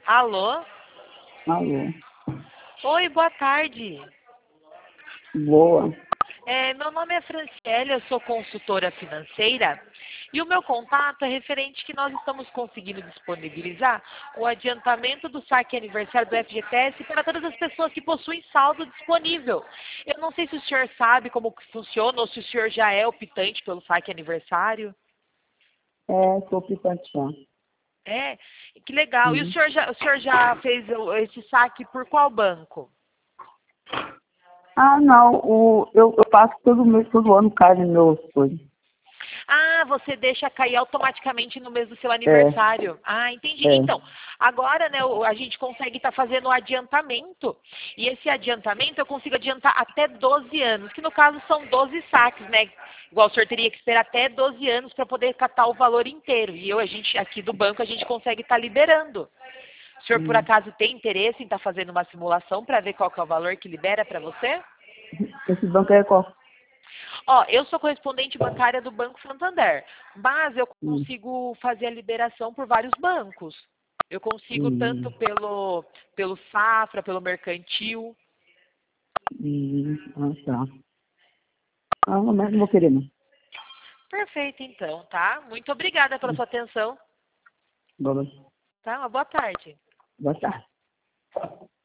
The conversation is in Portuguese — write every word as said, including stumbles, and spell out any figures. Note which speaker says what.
Speaker 1: Alô?
Speaker 2: Alô.
Speaker 1: Oi, boa tarde.
Speaker 2: Boa.
Speaker 1: É, meu nome é Franciele, eu sou consultora financeira e o meu contato é referente que nós estamos conseguindo disponibilizar o adiantamento do saque aniversário do F G T S para todas as pessoas que possuem saldo disponível. Eu não sei se o senhor sabe como que funciona ou se o senhor já é optante pelo saque aniversário.
Speaker 2: É, sou pitante já.
Speaker 1: É, que legal. E o
Speaker 2: Uhum.
Speaker 1: senhor já, o senhor já fez o- esse saque por qual banco?
Speaker 2: Ah, não, o, eu, eu passo todo mês, todo ano, cai no meu coisa.
Speaker 1: Ah, você deixa cair automaticamente no mês do seu
Speaker 2: É,
Speaker 1: aniversário. Ah, entendi.
Speaker 2: é.
Speaker 1: Então, agora, né, o- a gente consegue estar fazendo o adiantamento. E esse adiantamento eu consigo adiantar até doze anos, que no caso são doze saques, né? Igual o senhor teria que esperar até doze anos para poder catar o valor inteiro. E eu, a gente, aqui do banco, a gente consegue estar liberando. O senhor, por
Speaker 2: Hum.
Speaker 1: acaso, tem interesse em estar fazendo uma simulação para ver qual que é o valor que libera para você?
Speaker 2: Esse banco é qual?
Speaker 1: Ó, eu sou correspondente bancária do Banco Santander, mas eu
Speaker 2: Hum.
Speaker 1: consigo fazer a liberação por vários bancos. Eu consigo
Speaker 2: Hum.
Speaker 1: tanto pelo, pelo Safra, pelo Mercantil.
Speaker 2: Hum. Ah, tá. Ah, mas não vou querer, não.
Speaker 1: Perfeito, então, tá? Muito obrigada pela
Speaker 2: Hum.
Speaker 1: sua atenção,
Speaker 2: Boa,
Speaker 1: tá? Uma boa tarde.
Speaker 2: boa tarde.